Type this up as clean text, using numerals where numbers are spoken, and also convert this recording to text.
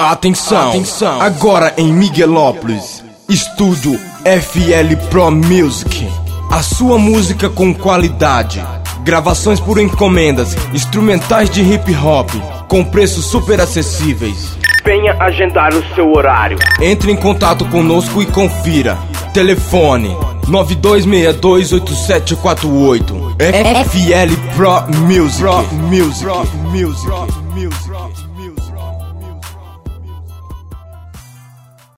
Atenção, agora em Miguelópolis, Estúdio FL Pro Music. A sua música com qualidade, gravações por encomendas, instrumentais de hip hop, com preços super acessíveis. Venha agendar o seu horário. Entre em contato conosco e confira. Telefone 92628748. FL Pro Music.